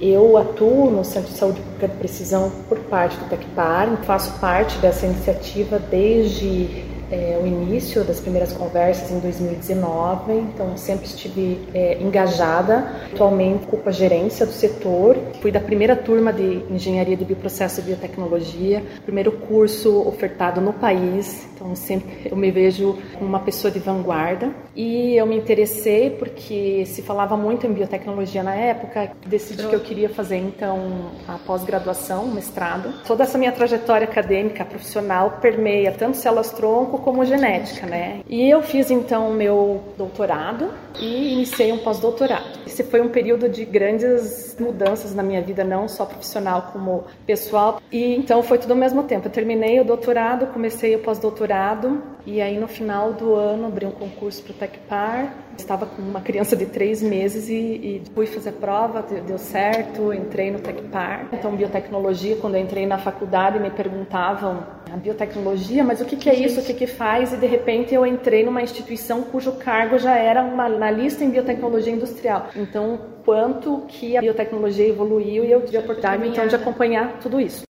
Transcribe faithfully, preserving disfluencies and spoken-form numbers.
Eu atuo no Centro de Saúde Pública de Precisão por parte do Tecpar, faço parte dessa iniciativa desde é, o início das primeiras conversas em dois mil e dezenove, então sempre estive é, engajada. Atualmente ocupo a gerência do setor, fui da primeira turma de Engenharia de Bioprocesso e Biotecnologia, primeiro curso ofertado no país, então sempre eu me vejo como uma pessoa de vanguarda. E eu me interessei porque se falava muito em biotecnologia na época, decidi que eu queria fazer então a pós-graduação, o mestrado. Toda essa minha trajetória acadêmica, profissional, permeia tanto células-tronco como genética, né? E eu fiz então meu doutorado e iniciei um pós-doutorado. Esse foi um período de grandes mudanças na minha vida, não só profissional como pessoal. E então foi tudo ao mesmo tempo. Eu terminei o doutorado, comecei o pós-doutorado e aí no final do ano abri um concurso para o Tecpar. Estava com uma criança de três meses e, e fui fazer a prova, deu certo, entrei no Tecpar. Então biotecnologia, quando eu entrei na faculdade me perguntavam a biotecnologia, mas o que, que é isso, o que, que faz? E de repente eu entrei numa instituição cujo cargo já era uma analista em biotecnologia industrial. Então, quanto que a biotecnologia evoluiu e eu tive a oportunidade então de acompanhar tudo isso.